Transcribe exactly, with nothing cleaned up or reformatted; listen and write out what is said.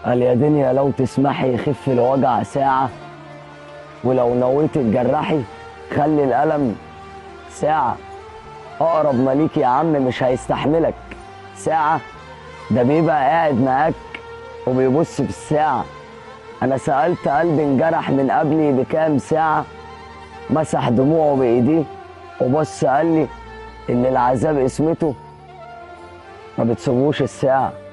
قال يا دنيا لو تسمحي يخف الوجع ساعة، ولو نويت تجرحي خلي الألم ساعة. أقرب ما ليك يا عم مش هيستحملك ساعة، ده بيبقى قاعد معاك وبيبص في الساعة. أنا سألت قلبي انجرح من قبلي بكام ساعة، مسح دموعه بإيديه وبص قال لي إن العذاب اسمته ما بتسيبوش الساعة.